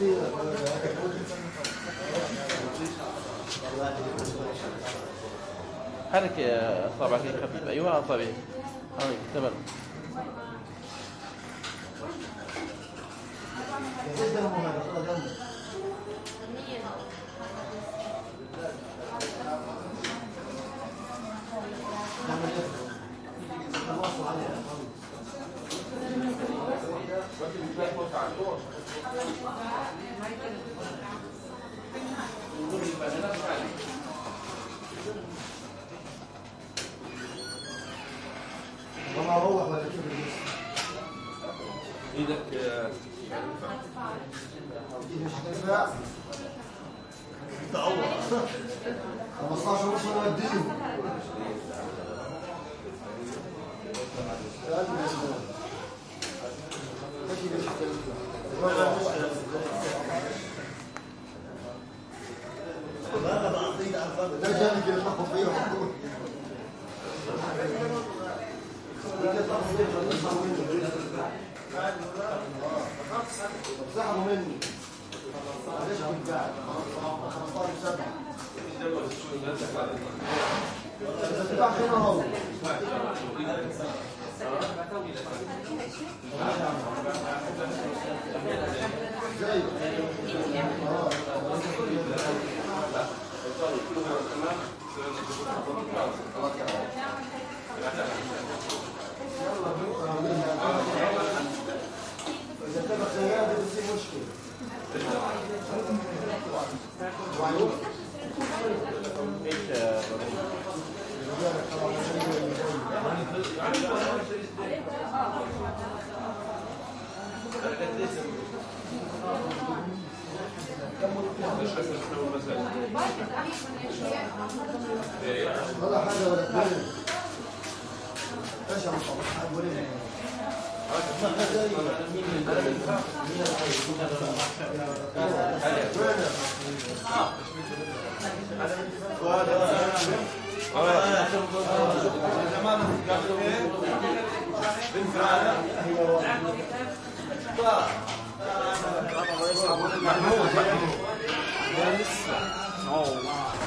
حرك أصابعك خفيف. أيوة أصابعي. تمام. والله روح ولا كيف ايدك مش هتنفع تعوض 15 ونص نوديهم لا بعطيك عفوا ده جاني كده تاخذ فيه سحبوا مني ليش بتباع 15 7 بتباع هنا اهو جاي إذا تبقى زيادة بتصير مشكلة. ولا حاجة ولا اثنين. ايش عم تقول؟ محمود